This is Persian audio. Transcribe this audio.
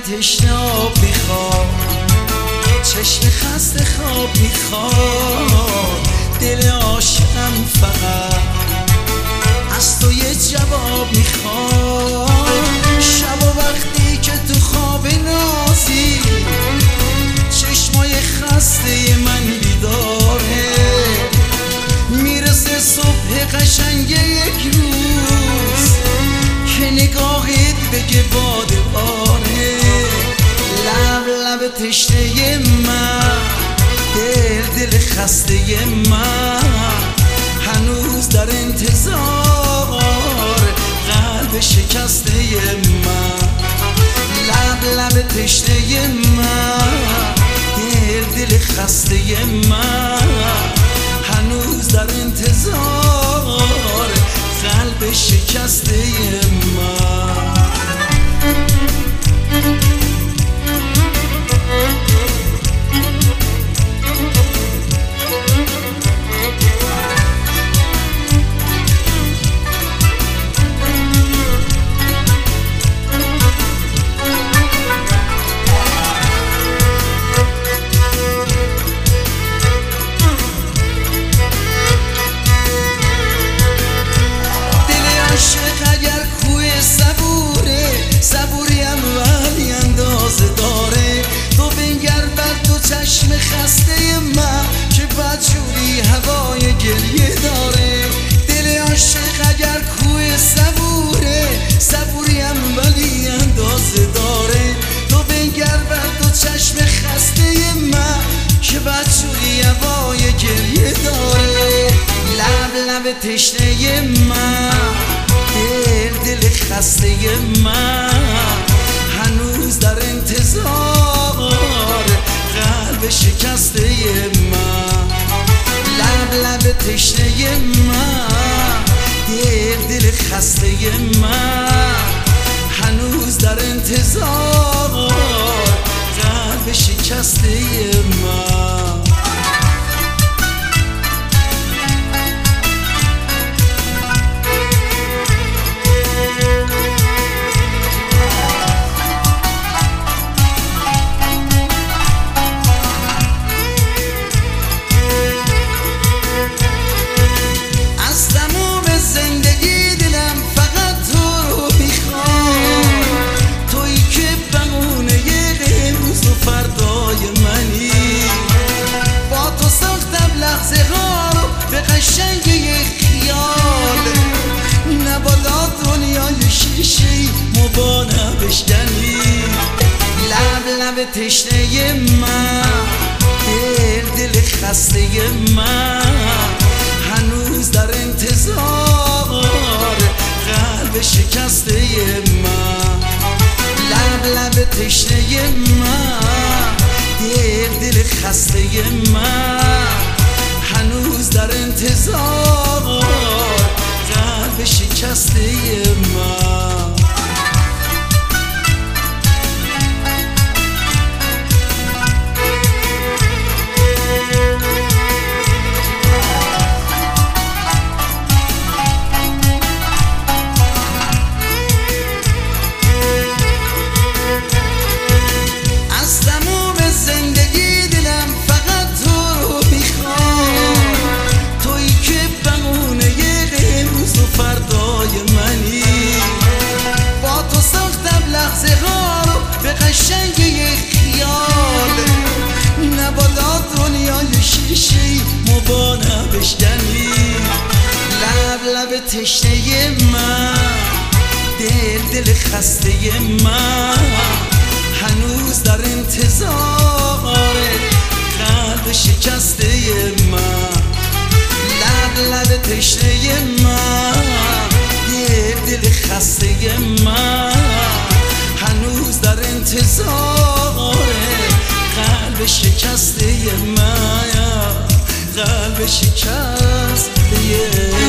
تشنه آب میخواد، چشم خسته خواب میخواد، دل عاشقم فقط از تو یه جواب میخواد. شب و وقتی که تو خواب نازی چشمای خسته من بیداره، میرسه صبح قشنگ یک روز که نگاهت بگه باده باره. لب تشنه من، دل خسته من هنوز در انتظار قلب شکسته من. لب تشنه من، دل خسته من هنوز در انتظار قلب شکسته من. چشم خسته من که بدجوری هوای گریه داره. دل عاشق اگر کوه صبوره، صبوریم ولی اندازه داره. تو بنگر بر دو چشم خسته من که بدجوری هوای گریه داره. لب تشنه من، دل خسته من هنوز در انتظار قلب شکسته من. لب تشنه من، دل خسته من هنوز در انتظار قلب شکسته من. قشنگ یک خیال نبادا دنیای شیشه‌ای مبانا بشکنی. لب تشنه من، دل خسته من هنوز در انتظار قلب شکسته من. لب تشنه من، دل خسته من هنوز در انتظار قلب شکسته من. از تمام زندگی دلم فقط تو رو میخوام، تویی که بهونه امروز و فردای منی. با تو ساختم لحظه ها رو به قشنگ یک خیال نبادا دنیای شیشه‌ای مبانا بشکنی. لب تشنه من، دل خسته من هنوز در انتظار قلب شکسته من. لب تشنه من، دل خسته من هنوز در انتظار قلب شکسته من. قلب شکسته